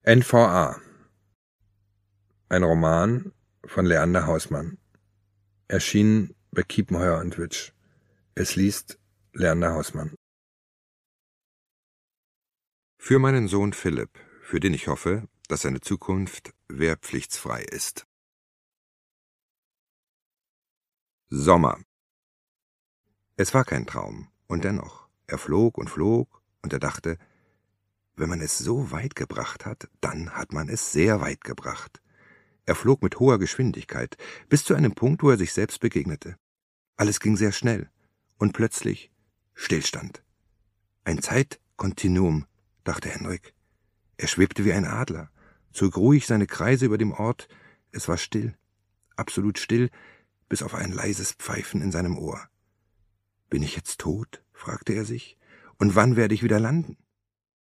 NVA. Ein Roman von Leander Hausmann. Erschienen bei Kiepenheuer und Witsch. Es liest Leander Hausmann. Für meinen Sohn Philipp, für den ich hoffe, dass seine Zukunft wehrpflichtsfrei ist. Sommer. Es war kein Traum, und dennoch, er flog, und er dachte, wenn man es so weit gebracht hat, dann hat man es sehr weit gebracht. Er flog mit hoher Geschwindigkeit, bis zu einem Punkt, wo er sich selbst begegnete. Alles ging sehr schnell, und plötzlich Stillstand. Ein Zeitkontinuum, dachte Henrik. Er schwebte wie ein Adler, zog ruhig seine Kreise über dem Ort. Es war still, absolut still, bis auf ein leises Pfeifen in seinem Ohr. »Bin ich jetzt tot?« fragte er sich. »Und wann werde ich wieder landen?«